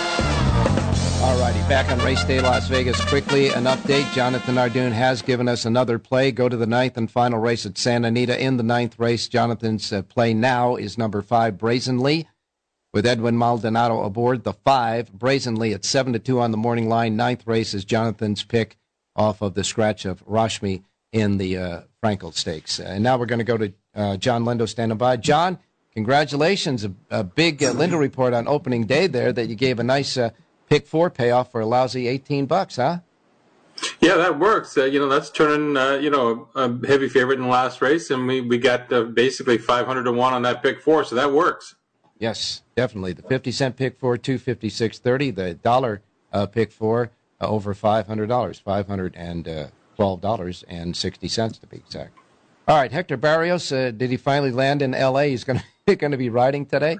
All righty, back on Race Day Las Vegas. Quickly, an update. Jonathan Ardoon has given us another play. Go to the ninth and final race at Santa Anita. In the ninth race, Jonathan's uh, play now is number five, Brazenly, with Edwin Maldonado aboard. The five, Brazenly, at seven to two on the morning line. Ninth race is Jonathan's pick off of the scratch of Rashmi in the uh, Frankel Stakes. Uh, and now we're going to go to uh, John Lendo standing by. John, congratulations. A, a big uh, Lendo report on opening day there that you gave a nice uh, pick four payoff for a lousy eighteen bucks, huh? Yeah, that works. Uh, you know, that's turning, uh, you know, a heavy favorite in the last race, and we, we got uh, basically five hundred to one on that pick four, so that works. Yes, definitely. The fifty cent pick four, two fifty-six thirty. The dollar uh, pick four, uh, over five hundred dollars, five hundred twelve dollars and sixty cents to be exact. All right, Hector Barrios, uh, did he finally land in L A? He's going to be riding today?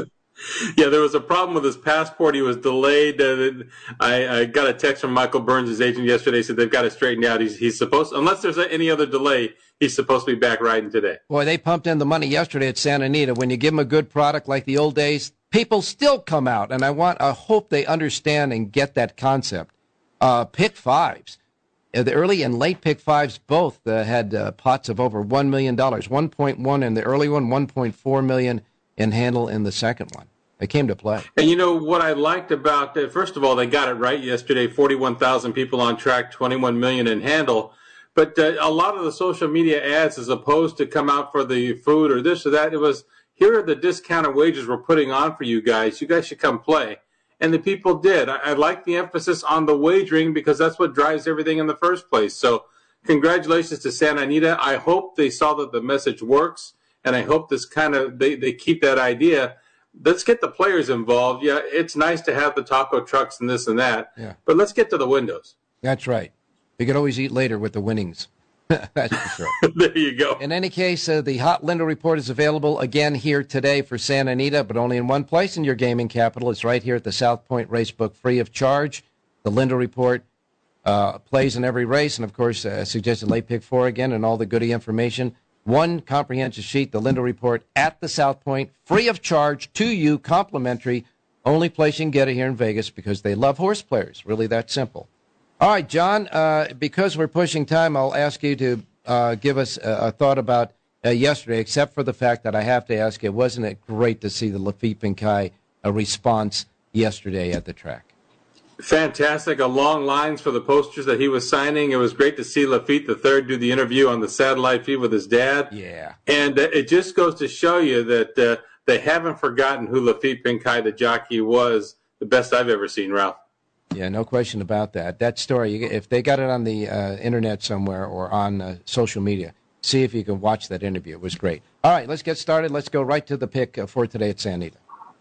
Yeah, there was a problem with his passport. He was delayed. Uh, I, I got a text from Michael Burns, his agent, yesterday. He said they've got it straightened out. He's, he's supposed, unless there's any other delay, he's supposed to be back riding today. Boy, they pumped in the money yesterday at Santa Anita. When you give them a good product like the old days, people still come out. And I want, I hope they understand and get that concept. Uh, pick fives. Uh, the early and late pick fives both uh, had uh, pots of over one million dollars. one point one in the early one, one point four million dollars in handle in the second one. They came to play. And you know what I liked about that? First of all, they got it right yesterday. forty-one thousand people on track, twenty-one million in handle. But uh, a lot of the social media ads, as opposed to come out for the food or this or that, it was, here are the discounted wages we're putting on for you guys. You guys should come play. And the people did. I, I like the emphasis on the wagering because that's what drives everything in the first place. So congratulations to Santa Anita. I hope they saw that the message works, and I hope this kind of, they, they keep that idea. Let's get the players involved. Yeah, it's nice to have the taco trucks and this and that, yeah. But let's get to the windows. That's right. We could always eat later with the winnings. That's for sure. There you go. In any case, uh, the Hot Lendo Report is available again here today for Santa Anita, but only in one place in your gaming capital. It's right here at the South Point Racebook, free of charge. The Lendo Report uh, plays in every race, and, of course, uh, suggested late pick four again and all the goody information. One comprehensive sheet, the Lendo Report, at the South Point, free of charge to you, complimentary. Only place you can get it here in Vegas because they love horse players. Really that simple. All right, John, uh, because we're pushing time, I'll ask you to uh, give us a, a thought about uh, yesterday, except for the fact that I have to ask you, wasn't it great to see the Laffit Pincay uh, response yesterday at the track? Fantastic. A long lines for the posters that he was signing. It was great to see Laffit the third do the interview on the satellite feed with his dad. Yeah. And uh, it just goes to show you that uh, they haven't forgotten who Laffit Pincay, the jockey, was. The best I've ever seen, Ralph. Yeah, no question about that. That story, if they got it on the uh, internet somewhere or on uh, social media, see if you can watch that interview. It was great. All right, let's get started. Let's go right to the pick uh, for today at Santa Anita.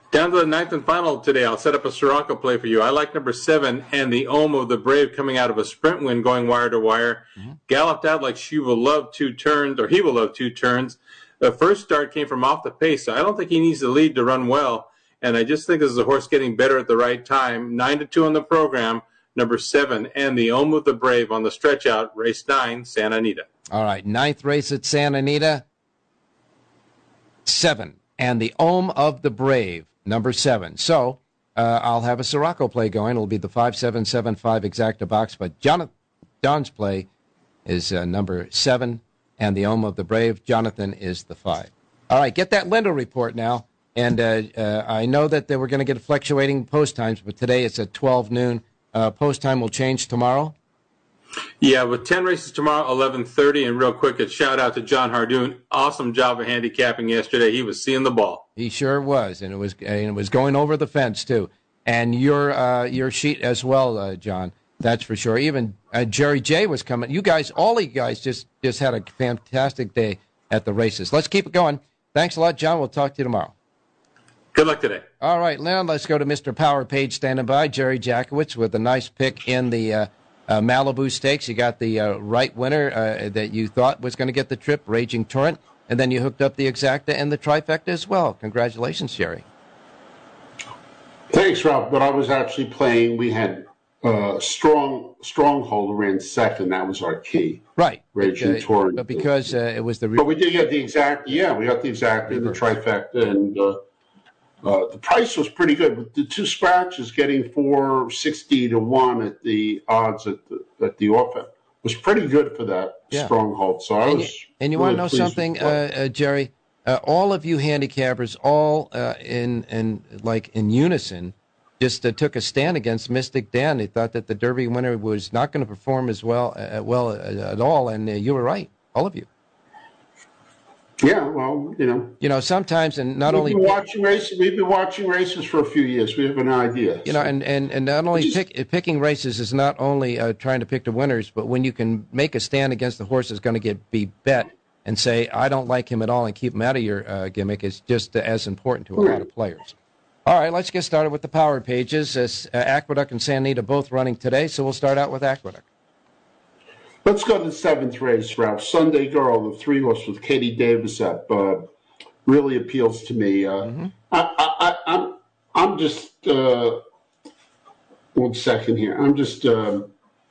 Down to the ninth and final today. I'll set up a Sirocco play for you. I like number seven and the Ohm of the Brave coming out of a sprint win going wire to wire. Mm-hmm. Galloped out like she will love two turns, or he will love two turns. The first start came from off the pace, so I don't think he needs to lead to run well. And I just think this is a horse getting better at the right time. Nine to two on the program. Number seven and the Ohm of the Brave on the stretch out. Race nine, Santa Anita. All right, ninth race at Santa Anita. Seven and the Ohm of the Brave. Number seven. So uh, I'll have a Sirocco play going. It'll be the five seven seven five exacta box. But Jonathan, John's play is uh, number seven, and the Ohm of the Brave. Jonathan is the five. All right, get that Lindell report now. And uh, uh, I know that they were going to get fluctuating post times, but today it's at twelve noon. Uh, post time will change tomorrow. Yeah, with ten races tomorrow, eleven thirty, and real quick, a shout out to John Hardoon. Awesome job of handicapping yesterday. He was seeing the ball. He sure was, and it was and it was going over the fence too. And your uh, your sheet as well, uh, John. That's for sure. Even uh, Jerry J was coming. You guys, all you guys, just just had a fantastic day at the races. Let's keep it going. Thanks a lot, John. We'll talk to you tomorrow. Good luck today. All right, now let's go to Mister Power Page standing by, Jerry Jackowitz, with a nice pick in the uh, uh, Malibu Stakes. You got the uh, right winner uh, that you thought was going to get the trip, Raging Torrent, and then you hooked up the Exacta and the Trifecta as well. Congratulations, Jerry. Thanks, Ralph. But I was actually playing. We had uh, strong Stronghold ran second. That was our key. Right. Raging uh, Torrent. But because uh, it was the... Re- but we did get the Exacta. Yeah, we got the Exacta and the Trifecta, and... Uh, Uh, the price was pretty good. With the two scratches getting four sixty to one at the odds at the at the offer was pretty good for that yeah. Stronghold. So I and was. You, and you really want to know something, uh, uh, Jerry? Uh, all of you handicappers, all uh, in in like in unison, just uh, took a stand against Mystic Dan. They thought that the Derby winner was not going to perform as well uh, well uh, at all, and uh, you were right, all of you. Yeah, well, you know, you know, sometimes, and not we've only been watching races, we've been watching races for a few years. We have an idea. You know, and, and, and not only just, pick, picking races is not only uh, trying to pick the winners, but when you can make a stand against the horse that's going to get be bet and say, I don't like him at all, and keep him out of your uh, gimmick is just uh, as important to a right. lot of players. All right, let's get started with the power pages. Uh, Aqueduct and Santa Anita both running today, so we'll start out with Aqueduct. Let's go to the seventh race, Ralph. Sunday Girl, the three horse with Katie Davis up, uh, really appeals to me. Uh, mm-hmm. I, I, I, I'm, I'm just uh, one second here. I'm just uh,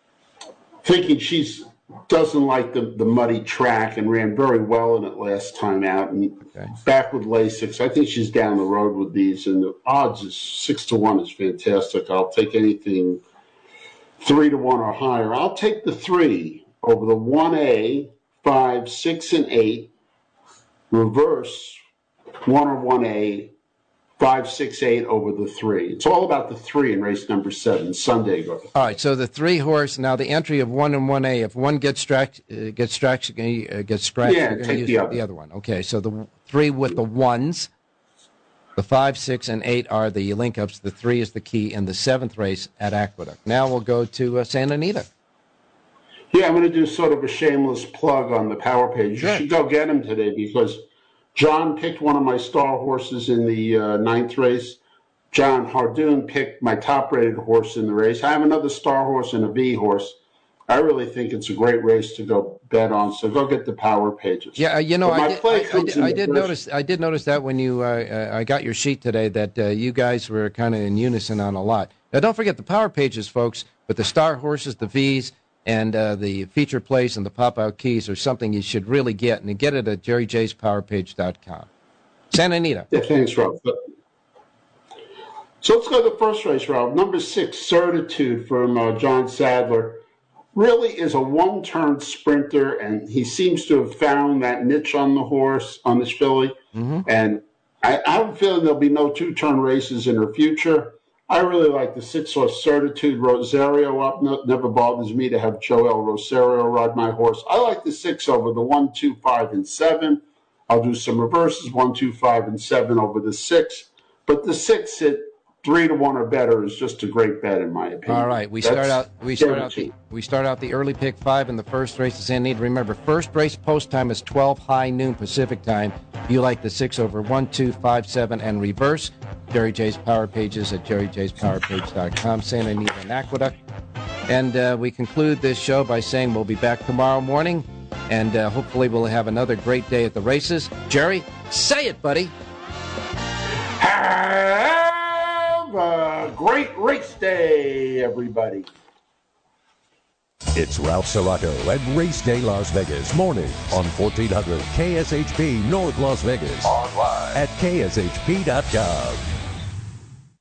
thinking she's doesn't like the, the muddy track and ran very well in it last time out. And okay. back with Lasix, I think she's down the road with these, and the odds is six to one is fantastic. I'll take anything three to one or higher. I'll take the three over the one A, five, six, and eight. Reverse one or one A, five, six, eight over the three. It's all about the three in race number seven, Sunday Girl. All right, so the three horse. Now the entry of one and one A. If one gets scratched, uh, gets scratched, uh, gets scratched, yeah, you're take use the other. the other one. Okay, so the three with the ones. The five, six, and eight are the link-ups. The three is the key in the seventh race at Aqueduct. Now we'll go to uh, Santa Anita. Yeah, I'm going to do sort of a shameless plug on the power page. Sure. You should go get him today because John picked one of my star horses in the uh, ninth race. John Hardoon picked my top-rated horse in the race. I have another star horse and a V horse. I really think it's a great race to go bet on. So go get the power pages. Yeah, uh, you know, I did, I, I, did, I did first... notice. I did notice that when you, uh, I got your sheet today, that uh, you guys were kind of in unison on a lot. Now, don't forget the power pages, folks. But the star horses, the V's, and uh, the feature plays and the pop-out keys are something you should really get, and you get it at jerry j's power page dot com. Santa Anita. Yeah, thanks, Rob. So let's go to the first race, Rob. Number six, Certitude from uh, John Sadler. Really is a one-turn sprinter, and he seems to have found that niche on the horse, on this filly. Mm-hmm. And I, I have a feeling there'll be no two-turn races in her future. I really like the six-horse Certitude. Rosario up. No, never bothers me to have Joel Rosario ride my horse. I like the six over the one, two, five, and seven. I'll do some reverses, one, two, five, and seven over the six. But the six, it three to one or better is just a great bet in my opinion. All right, we That's start out. We start out. The, guaranteed. we start out the early pick five in the first race of Santa Anita. Remember, first race post time is twelve high noon Pacific time. If you like the six over one, two, five, seven, and reverse, Jerry J's Power Pages at jerry j's power page dot com. Santa Anita and Aqueduct. And uh, we conclude this show by saying we'll be back tomorrow morning, and uh, hopefully we'll have another great day at the races. Jerry, say it, buddy. Have a great race day, everybody. It's Ralph Siraco at Race Day Las Vegas, morning on fourteen hundred K S H P North Las Vegas. Online at K S H P dot com.